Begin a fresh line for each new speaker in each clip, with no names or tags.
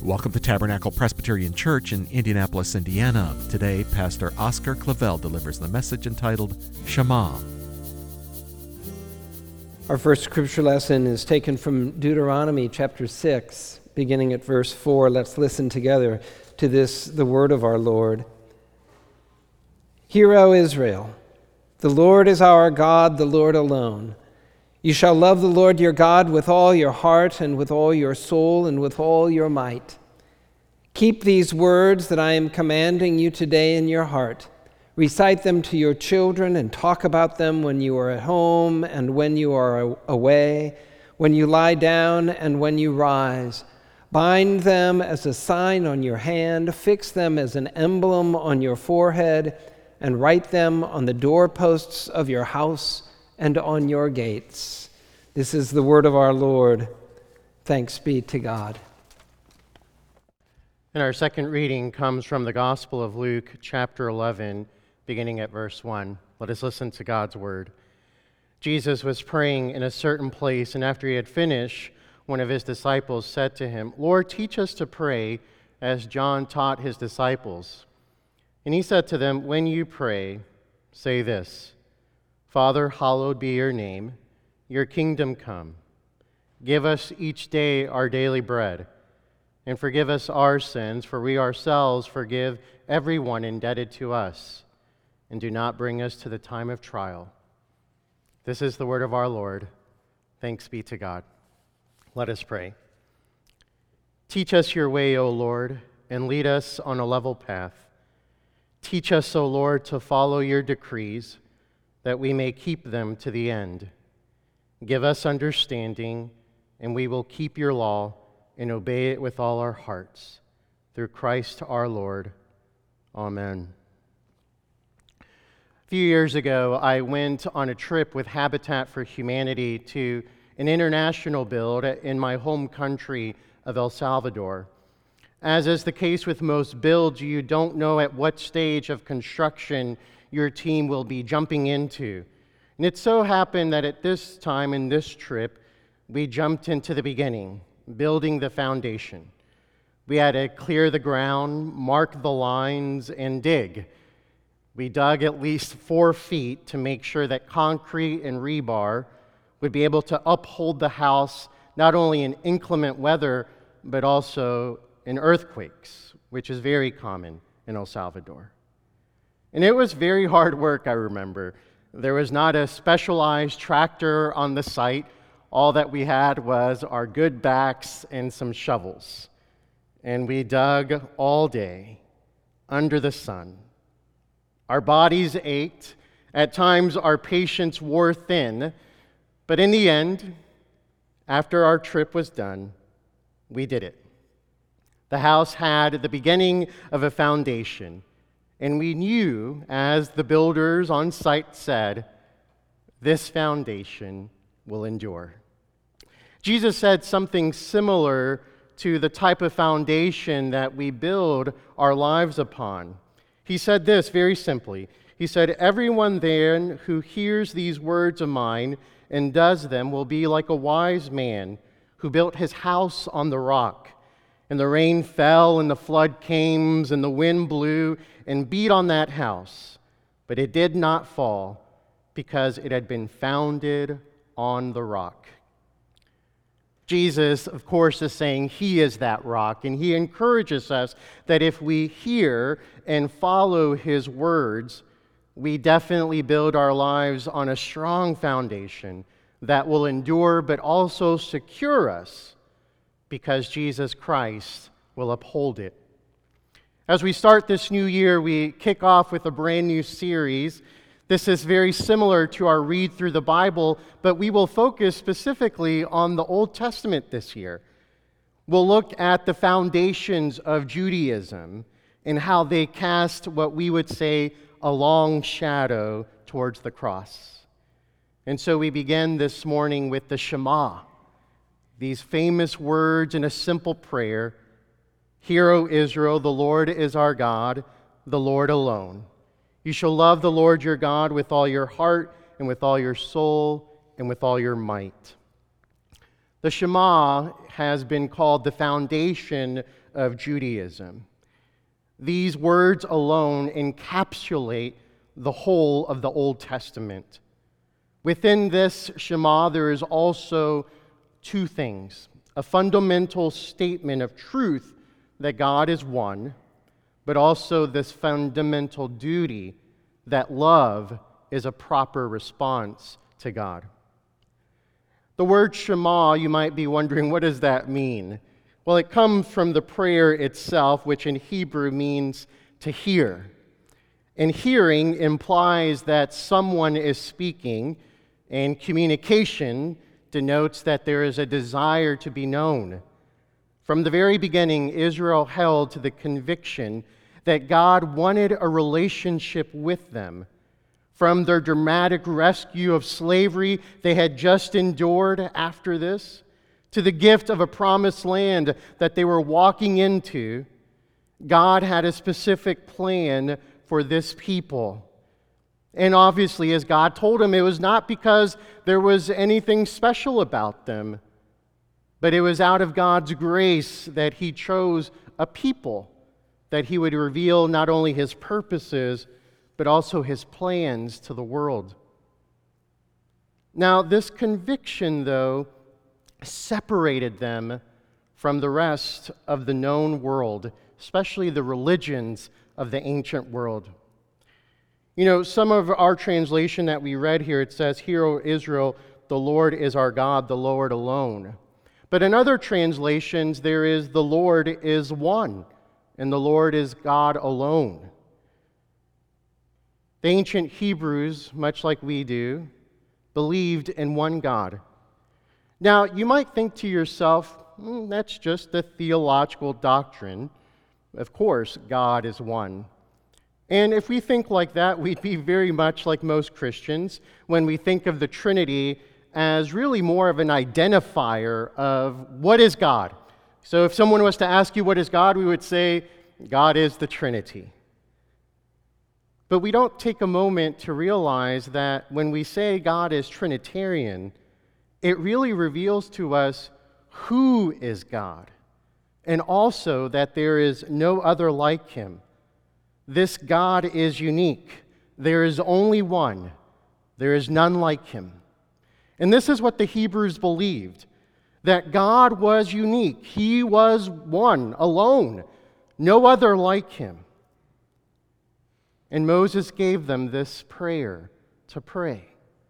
Welcome to Tabernacle Presbyterian Church in Indianapolis, Indiana. Today, Pastor Oscar Clavel delivers the message entitled Shema.
Our first scripture lesson is taken from Deuteronomy chapter 6, beginning at verse 4. Let's listen together to this, the word of our Lord. Hear, O Israel, the Lord is our God, the Lord alone. You shall love the Lord your God with all your heart and with all your soul and with all your might. Keep these words that I am commanding you today in your heart. Recite them to your children and talk about them when you are at home and when you are away, when you lie down and when you rise. Bind them as a sign on your hand, fix them as an emblem on your forehead, and write them on the doorposts of your house and on your gates. This is the word of our Lord. Thanks be to God.
And our second reading comes from the Gospel of Luke, chapter 11, beginning at verse 1. Let us listen to God's word. Jesus was praying in a certain place, and after he had finished, one of his disciples said to him, "Lord, teach us to pray as John taught his disciples." And he said to them, "When you pray, say this: Father, hallowed be your name. Your kingdom come. Give us each day our daily bread. And forgive us our sins, for we ourselves forgive everyone indebted to us. And do not bring us to the time of trial." This is the word of our Lord. Thanks be to God. Let us pray. Teach us your way, O Lord, and lead us on a level path. Teach us, O Lord, to follow your decrees, that we may keep them to the end. Give us understanding, and we will keep your law and obey it with all our hearts. Through Christ our Lord. Amen. A few years ago, I went on a trip with Habitat for Humanity to an international build in my home country of El Salvador. As is the case with most builds, you don't know at what stage of construction your team will be jumping into. And it so happened that at this time in this trip, we jumped into the beginning, building the foundation. We had to clear the ground, mark the lines, and dig. We dug at least 4 feet to make sure that concrete and rebar would be able to uphold the house not only in inclement weather, but also in earthquakes, which is very common in El Salvador. And it was very hard work, I remember. There was not a specialized tractor on the site. All that we had was our good backs and some shovels. And we dug all day under the sun. Our bodies ached. At times, our patience wore thin. But in the end, after our trip was done, we did it. The house had the beginning of a foundation. And we knew, as the builders on site said, this foundation will endure. Jesus said something similar to the type of foundation that we build our lives upon. He said this very simply. He said, "Everyone then who hears these words of mine and does them will be like a wise man who built his house on the rock. And the rain fell, and the flood came, and the wind blew and beat on that house. But it did not fall, because it had been founded on the rock." Jesus, of course, is saying he is that rock, and he encourages us that if we hear and follow his words, we definitely build our lives on a strong foundation that will endure but also secure us, because Jesus Christ will uphold it. As we start this new year, we kick off with a brand new series. This is very similar to our read through the Bible, but we will focus specifically on the Old Testament this year. We'll look at the foundations of Judaism and how they cast what we would say a long shadow towards the cross. And so we begin this morning with the Shema. These famous words in a simple prayer: "Hear, O Israel, the Lord is our God, the Lord alone. You shall love the Lord your God with all your heart and with all your soul and with all your might." The Shema has been called the foundation of Judaism. These words alone encapsulate the whole of the Old Testament. Within this Shema, there is also two things: a fundamental statement of truth that God is one, but also this fundamental duty that love is a proper response to God. The word Shema, you might be wondering, what does that mean? Well, it comes from the prayer itself, which in Hebrew means to hear. And hearing implies that someone is speaking, and communication denotes that there is a desire to be known. From the very beginning, Israel held to the conviction that God wanted a relationship with them. From their dramatic rescue of slavery they had just endured after this, to the gift of a promised land that they were walking into, God had a specific plan for this people. And obviously, as God told him, it was not because there was anything special about them, but it was out of God's grace that he chose a people that he would reveal not only his purposes, but also his plans to the world. Now, this conviction, though, separated them from the rest of the known world, especially the religions of the ancient world. You know, some of our translation that we read here, it says, "Hear, O Israel, the Lord is our God, the Lord alone." But in other translations, there is, "The Lord is one, and the Lord is God alone." The ancient Hebrews, much like we do, believed in one God. Now, you might think to yourself, that's just a theological doctrine. Of course, God is one. And if we think like that, we'd be very much like most Christians when we think of the Trinity as really more of an identifier of what is God. So if someone was to ask you what is God, we would say, God is the Trinity. But we don't take a moment to realize that when we say God is Trinitarian, it really reveals to us who is God, and also that there is no other like him. This God is unique. There is only one. There is none like him. And this is what the Hebrews believed, that God was unique. He was one, alone, no other like him. And Moses gave them this prayer to pray.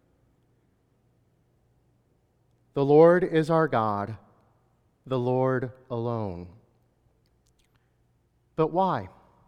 The Lord is our God, the Lord alone. But why?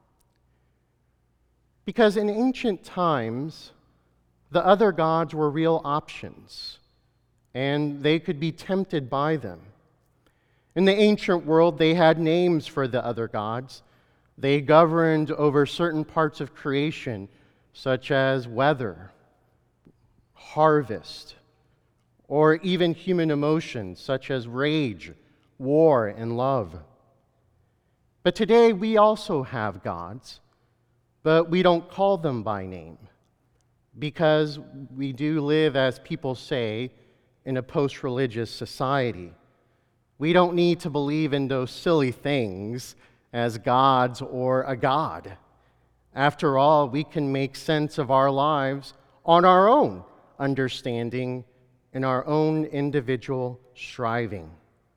Because in ancient times, the other gods were real options, and they could be tempted by them. In the ancient world, they had names for the other gods. They governed over certain parts of creation, such as weather, harvest, or even human emotions, such as rage, war, and love. But today, we also have gods, but we don't call them by name, because we do live, as people say, in a post-religious society. We don't need to believe in those silly things as gods or a god. After all, we can make sense of our lives on our own understanding and our own individual striving.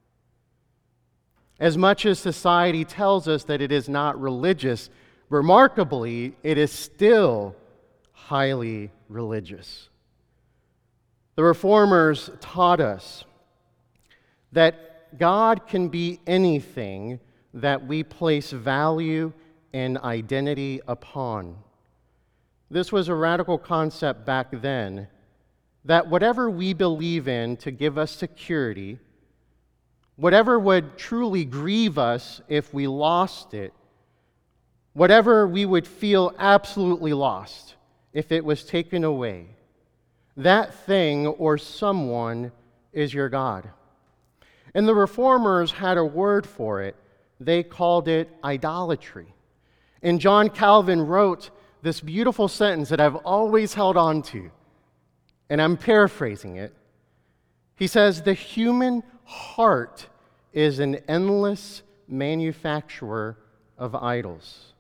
As much as society tells us that it is not religious, remarkably, it is still highly religious. The Reformers taught us that God can be anything that we place value and identity upon. This was a radical concept back then, that whatever we believe in to give us security, whatever would truly grieve us if we lost it, whatever we would feel absolutely lost if it was taken away, that thing or someone is your God. And the Reformers had a word for it. They called it idolatry. And John Calvin wrote this beautiful sentence that I've always held on to, and I'm paraphrasing it. He says, "The human heart is an endless manufacturer of idols.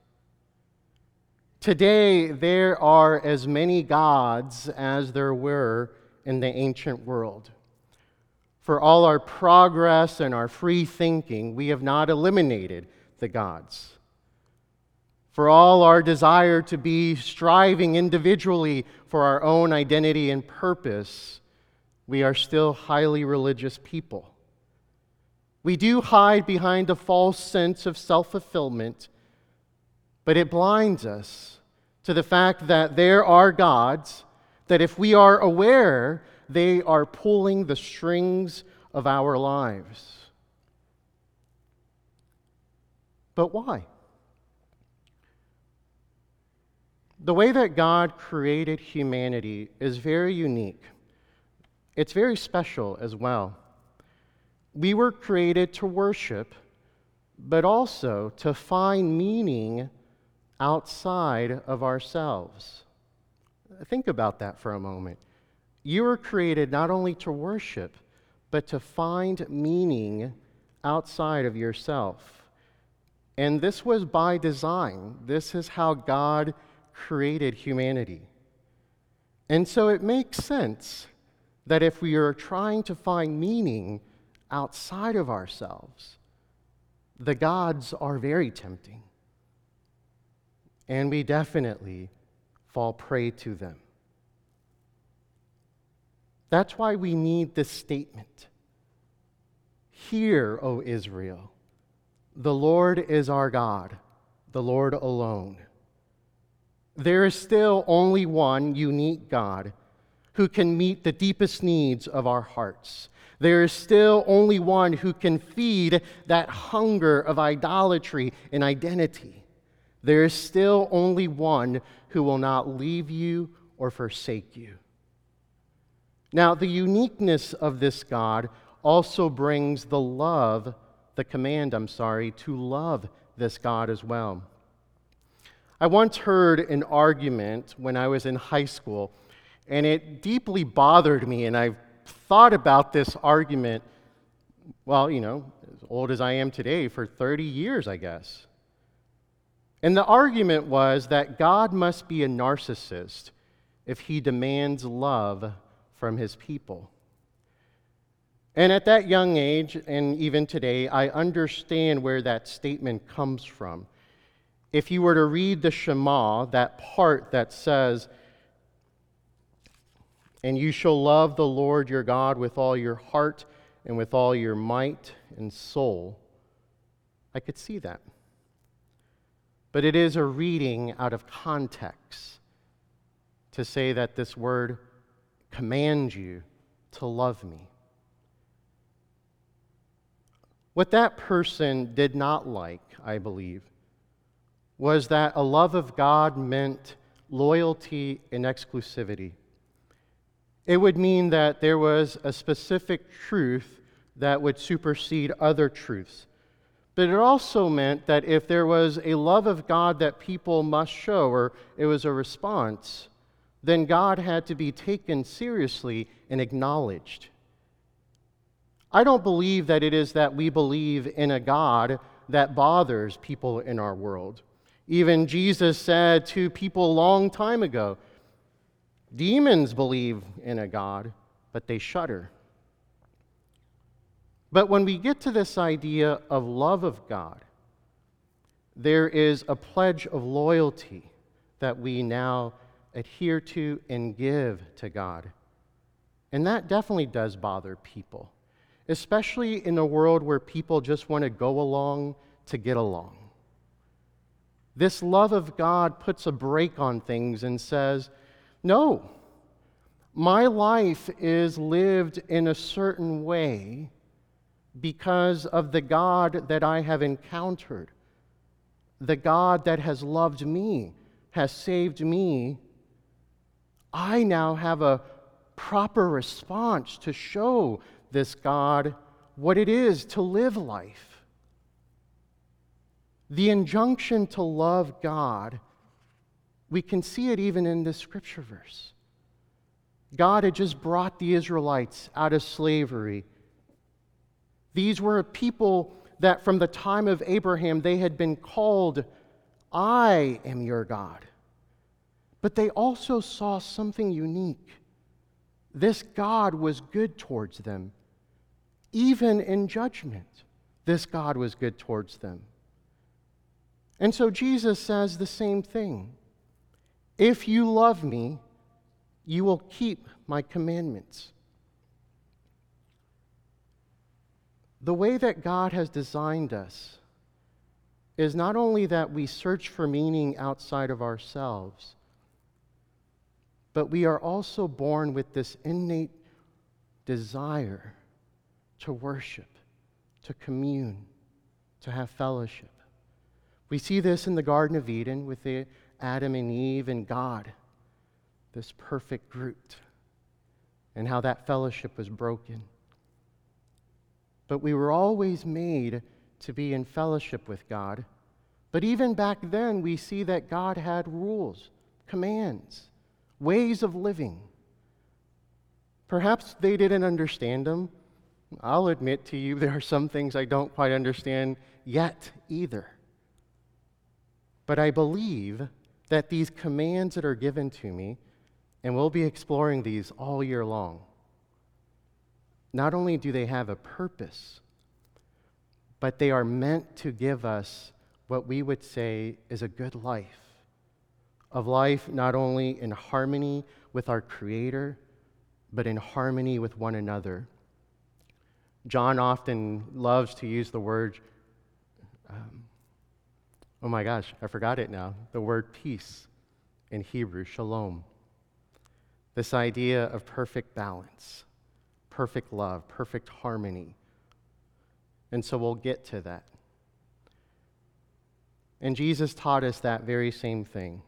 Today, there are as many gods as there were in the ancient world. For all our progress and our free thinking, we have not eliminated the gods. For all our desire to be striving individually for our own identity and purpose, we are still highly religious people. We do hide behind a false sense of self-fulfillment, but it blinds us to the fact that there are gods, that if we are aware, they are pulling the strings of our lives. But why? The way that God created humanity is very unique. It's very special as well. We were created to worship, but also to find meaning outside of ourselves. Think about that for a moment. You were created not only to worship, but to find meaning outside of yourself. And this was by design. This is how God created humanity. And so it makes sense that if we are trying to find meaning outside of ourselves, the gods are very tempting. And we definitely fall prey to them. That's why we need this statement. Hear, O Israel, the Lord is our God, the Lord alone. There is still only one unique God who can meet the deepest needs of our hearts. There is still only one who can feed that hunger of idolatry and identity. There is still only one who will not leave you or forsake you. Now, the uniqueness of this God also brings the command to love this God as well. I once heard an argument when I was in high school, and it deeply bothered me, and I've thought about this argument, as old as I am today, for 30 years, I guess. And the argument was that God must be a narcissist if he demands love from his people. And at that young age, and even today, I understand where that statement comes from. If you were to read the Shema, that part that says, "And you shall love the Lord your God with all your heart and with all your might and soul," I could see that. But it is a reading out of context to say that this word commands you to love me. What that person did not like, I believe, was that a love of God meant loyalty and exclusivity. It would mean that there was a specific truth that would supersede other truths. But it also meant that if there was a love of God that people must show, or it was a response, then God had to be taken seriously and acknowledged. I don't believe that it is that we believe in a God that bothers people in our world. Even Jesus said to people a long time ago, demons believe in a God, but they shudder. But when we get to this idea of love of God, there is a pledge of loyalty that we now adhere to and give to God. And that definitely does bother people, especially in a world where people just want to go along to get along. This love of God puts a brake on things and says, no, my life is lived in a certain way because of the God that I have encountered, the God that has loved me, has saved me. I now have a proper response to show this God what it is to live life. The injunction to love God, we can see it even in this scripture verse. God had just brought the Israelites out of slavery. These were a people that from the time of Abraham, they had been called, I am your God. But they also saw something unique. This God was good towards them. Even in judgment, this God was good towards them. And so Jesus says the same thing. If you love me, you will keep my commandments. The way that God has designed us is not only that we search for meaning outside of ourselves, but we are also born with this innate desire to worship, to commune, to have fellowship. We see this in the Garden of Eden with Adam and Eve and God, this perfect group, and how that fellowship was broken. But we were always made to be in fellowship with God. But even back then, we see that God had rules, commands, ways of living. Perhaps they didn't understand them. I'll admit to you, there are some things I don't quite understand yet either. But I believe that these commands that are given to me, and we'll be exploring these all year long, not only do they have a purpose, but they are meant to give us what we would say is a good life. Of life not only in harmony with our Creator, but in harmony with one another. John often loves to use the word, oh my gosh, I forgot it now, the word peace in Hebrew, shalom. This idea of perfect balance, perfect love, perfect harmony. And so we'll get to that. And Jesus taught us that very same thing.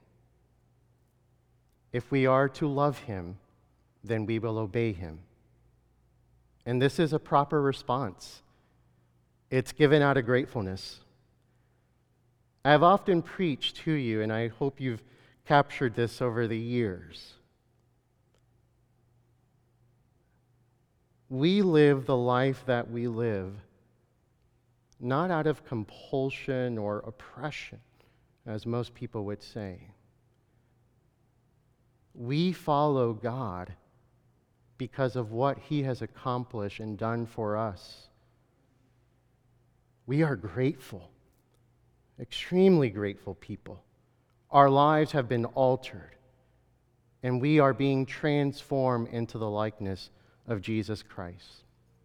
If we are to love him, then we will obey him. And this is a proper response. It's given out of gratefulness. I have often preached to you, and I hope you've captured this over the years. We live the life that we live not out of compulsion or oppression, as most people would say. We follow God because of what he has accomplished and done for us. We are grateful, extremely grateful people. Our lives have been altered, and we are being transformed into the likeness of Jesus Christ.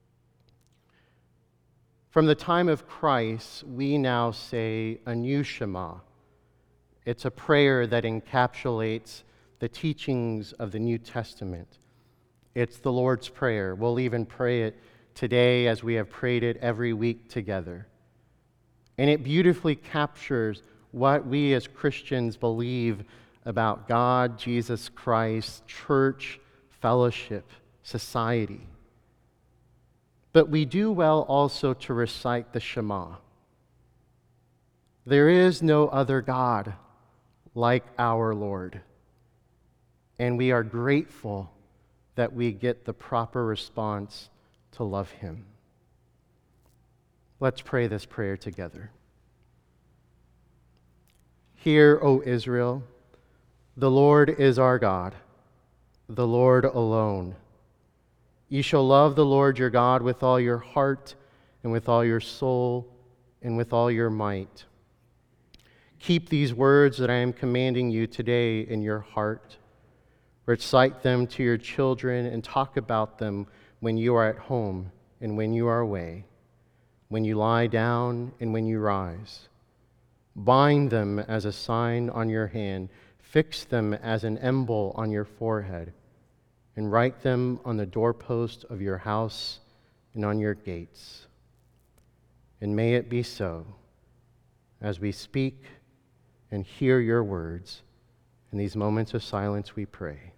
From the time of Christ, we now say a new Shema. It's a prayer that encapsulates the teachings of the New Testament. It's the Lord's Prayer. We'll even pray it today as we have prayed it every week together. And it beautifully captures what we as Christians believe about God, Jesus Christ, church, fellowship, society. But we do well also to recite the Shema. There is no other God like our Lord. And we are grateful that we get the proper response to love him. Let's pray this prayer together. Hear, O Israel, the Lord is our God, the Lord alone. You shall love the Lord your God with all your heart and with all your soul and with all your might. Keep these words that I am commanding you today in your heart. Recite them to your children and talk about them when you are at home and when you are away, when you lie down and when you rise. Bind them as a sign on your hand. Fix them as an emblem on your forehead. And write them on the doorpost of your house and on your gates. And may it be so as we speak and hear your words. In these moments of silence we pray.